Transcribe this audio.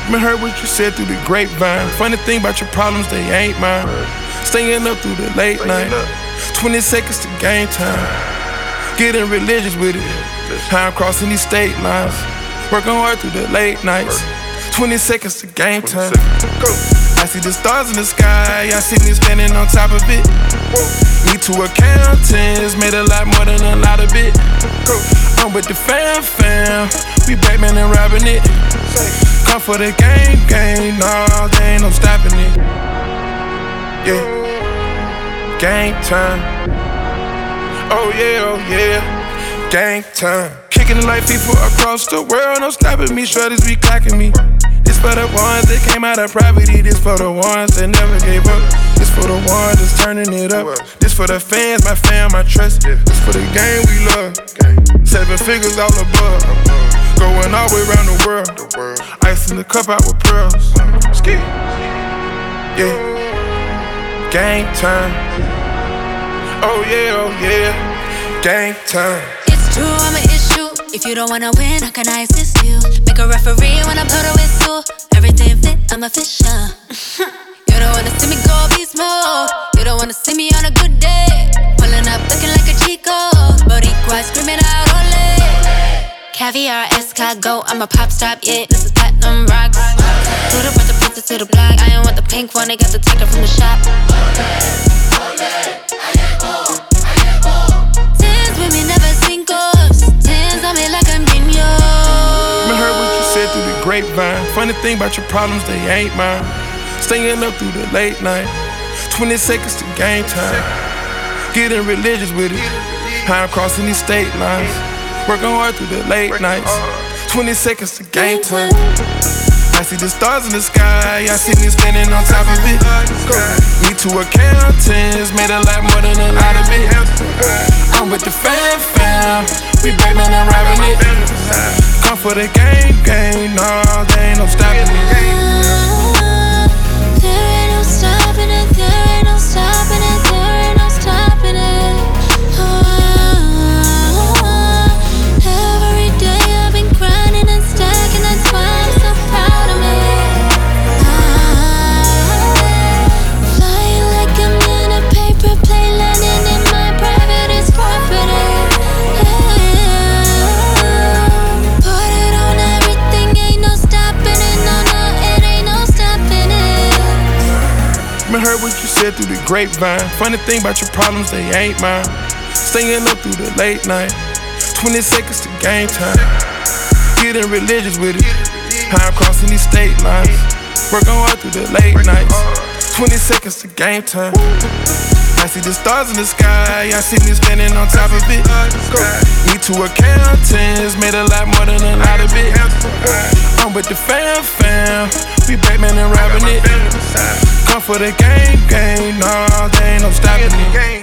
Man, heard what you said through the grapevine. Funny thing about your problems, they ain't mine. Staying up through the late night. 20 seconds to game time. Getting religious with it. How I'm crossing these state lines. Working hard through the late nights. 20 seconds to game time. I see the stars in the sky. I see me standing on top of it. Me two accountants made a lot more than a lot of it. I'm with the fam. We Batman and robbing it. Come for the game. Nah, they ain't no stopping it. Yeah. Game time. Oh yeah. Gang time. Kicking it like people across the world. No stopping me, shorties be clocking me. This for the ones that came out of poverty. This for the ones that never gave up. This for the ones that's turning it up. This for the fans, my fam, my trust. This for the game we love. 7 figures all above. Going all the way around the world. Ice in the cup out with pearls. Ski. Yeah. Gang time. Oh yeah. Gang time. It's true, I'm an issue. If you don't wanna win, how can I assist you? Make a referee when I blow the whistle. Everything fit, I'm official. You don't wanna see me go beast mode. You don't wanna see me on a good day. Pulling up looking like a Chico. Boricua screaming out ole. Caviar, escargot, I'm a pop star, yeah, this is platinum rocks. To the front, the princess to the block. I ain't want the pink one, they got the ticket from the shop. Tens with me, never singles. Tens on me like I'm Dino. Man, heard what you said through the grapevine. Funny thing about your problems, they ain't mine. Staying up through the late night. 20 seconds to game time. Getting religious with it. How I'm crossing these state lines. Working hard through the late nights. 20 seconds to game time. I see the stars in the sky. I see me standing on top of it. Me two accountants made a lot more than a lot of it. I'm with the fam. We Batman and robbing it. Come for the game. Nah, they ain't no stopping it. There ain't no stopping it. There ain't no stopping it. There ain't no stopping it. Every day I've been grinding and stacking. That's why I'm so proud of me. Flying like I'm in a paper plane, landing in my private property. Put it on everything, ain't no stopping it. No, it ain't no stopping it. Man, heard what you said through the grapevine. Funny thing about your problems, they ain't mine. Staying up through the late night. 20 seconds to game time. Getting religious with it. How I'm crossing these state lines. Working hard through the late nights. 20 seconds to game time. I see the stars in the sky. I see me standing on top of it. Me two accountants made a lot more than a lot of it. I'm with the fam. We Batman and robbing it. Come for the game. Nah, they ain't no stopping it.